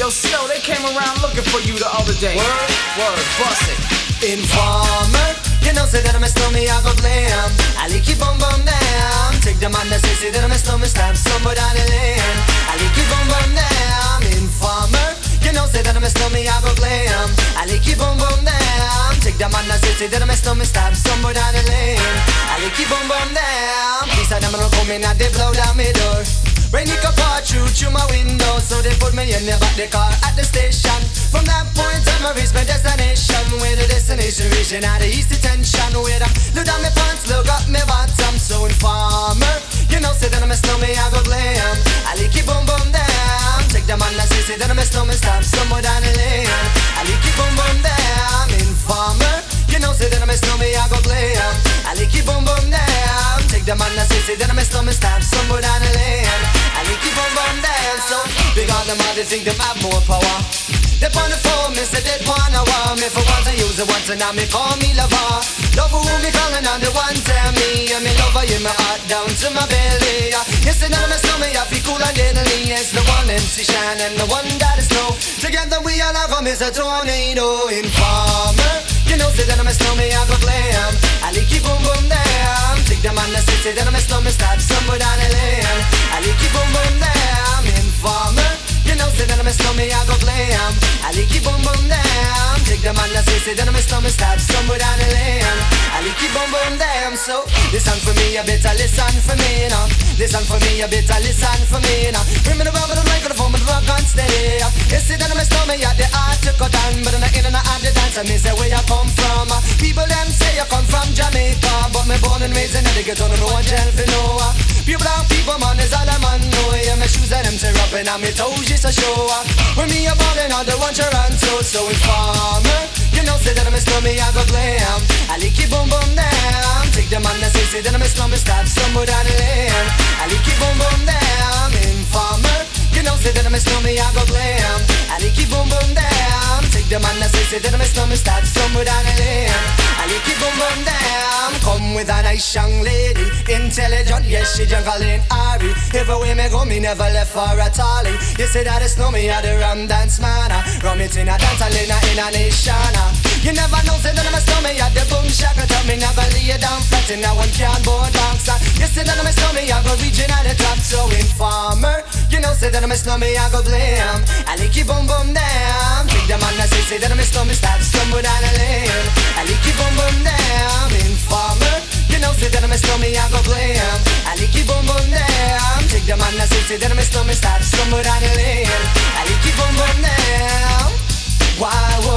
Yo, Snow, they came around looking for you the other day. Word, bust it. Informer, you know say that I'm a snowman, I go blam. I like keep on bum down. Take the man that say that I'm a snowman, stab somebody down the lane. I like keep on bum down. Informer, you know say that I'm a snowman, I go blam. I like keep on bum down. Take the man that say that I'm a snowman, stab somebody down the lane. I like keep on bum down. These are them gonna come in and they blow down my door. Rain it can pour through my window, so they put me in the back the car at the station. From that point on, I reach my destination. Where the destination region out of east detention. Where I look down my pants, look up my bottom. So informer, you know say that I'm a snowman, I go glam. I like keep boom boom down. Take the man that say that I'm a snowman, stab somewhere down the lane. I like keep boom boom down. Informer, you know say that I'm a snowman, I go glam. I like keep boom boom down. Take the man that say that I'm a snowman, stab somewhere down the lane. I like keep on bum down. So big on them all, they think them have more power. They on the phone, me say they wanna want me. For once I use it once and now me call me lover. Lover who me calling on the one tell me. And me lover in my heart down to my belly. Yes, and I'm a snowman, I feel cool and deadly. Yes, the one MC Shine and the one that is snow. Together we all have a miss a tornado. Informer, you know say that I'm a snowman, I go glam. I like keep boom boom down. Take the man that say that I'm a snowman, stab somewhere down the lane. I like keep boom boom down. Informer, you know say that I'm a snowman, I go glam. I like keep boom boom down. Take the man that say that I'm a snowman, stab somewhere down the lane. I like keep boom boom down. So listen for me, you better listen for me now. Listen for me, you better listen for me now. Bring me the rubber, the microphone, but the rock on steady. You see that I'm a snowman, yeah, the art to cut down, but in the in and out the dance, and me say where you come from. People them say you come from Jamaica, but me born and raised in the ghetto, no one tell for no. Pure brown people, man, is all I'm on. No, yeah, my shoes and them tear up, and my toes just a show. When me a ballin' on the one Toronto, so informer, you know say that I'm a snowman, I go glam. I like keep boom boom down. Take the man that say that I'm a snowman, stab somewhere down the lane. I like keep boom boom down. Informer, you know say that I'm a snowman, I go glam. I like keep boom boom down. Take the man that say that I'm a snowman, stab somewhere down the lane. I like keep boom boom down. Come with a nice young lady, intelligent, yes she jungle in Ari. Everywhere me go, me never left for a tally. You say that it's no me, I the rum dance man. Rum it in a dance, I in a nation. You never know, say that I'm a snowman, I the boom shaka. Tell me never lay down flat in a one cardboard box. You say that I'm a snowman, I go reaching at the top. So informer, you know say that I'm a snowman, I go glam. I like keep boom boom down. Take the man that say that I'm a snowman, start stumble down the lane. I like keep boom boom down. Informer, you know say that I'm a snowman, I go glam. I like keep boom boom down. Take the man that say that I'm a snowman, start stumble down the lane. I like keep boom boom down. Why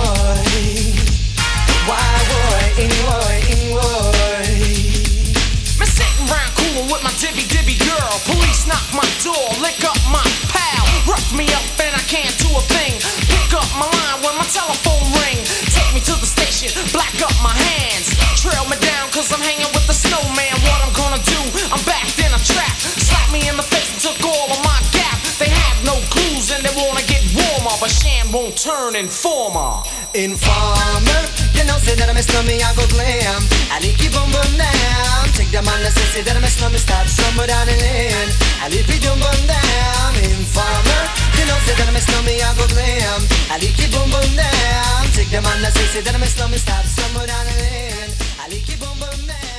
Me sitting round coolin' with my dibby girl. Police knock my door, lick up my pal. Rough me up and I can't do a thing. Pick up my line when my telephone ring. Take me to the station, black up my hands. Trail me down cause I'm hanging with the snowman. What I'm gonna do, I'm backed in a trap. Slap me in the face and took all of my gap. They have no clues and they wanna get warmer, but Shan won't turn informer. Informer, you know say that I'm a snowman, I go glam. I like keep boom boom down. Take the man that say that I'm a snowman, stop somewhere down the lane. I like keep boom boom down. Informer, you know say that I'm a snowman, I go glam. I like keep boom boom down. Take the man that say that I'm a snowman, stop somewhere down the lane. I like keep boom boom down.